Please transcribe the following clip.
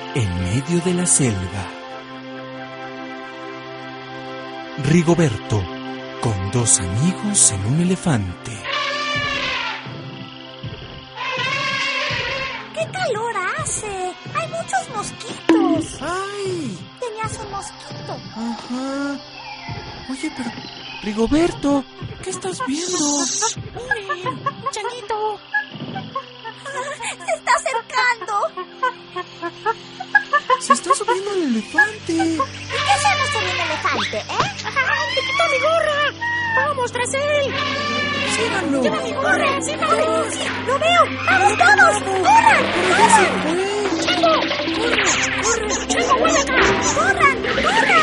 en medio de la selva. Rigoberto, con dos amigos en un elefante. ¡Qué calor hace! ¡Hay muchos mosquitos! ¡Ay! Tenías un mosquito. Ajá. Oye, pero... Rigoberto, ¿qué estás viendo? ¡Miren! ¡Changuito! ¡Se está acercando! Se está subiendo el elefante. ¿Y qué hacemos con un elefante, ¡Me quitó mi gorra! ¡Vamos tras él! ¡Síganlo! ¡Lleva mi gorra! ¡Síganlo! ¡Sí, lo veo! ¡Vamos todos! ¡Corran! ¡Corran! ¡Chango! ¡Corre! ¡Corre! ¡Chango, vuelve acá! ¡Corran! ¡Corran!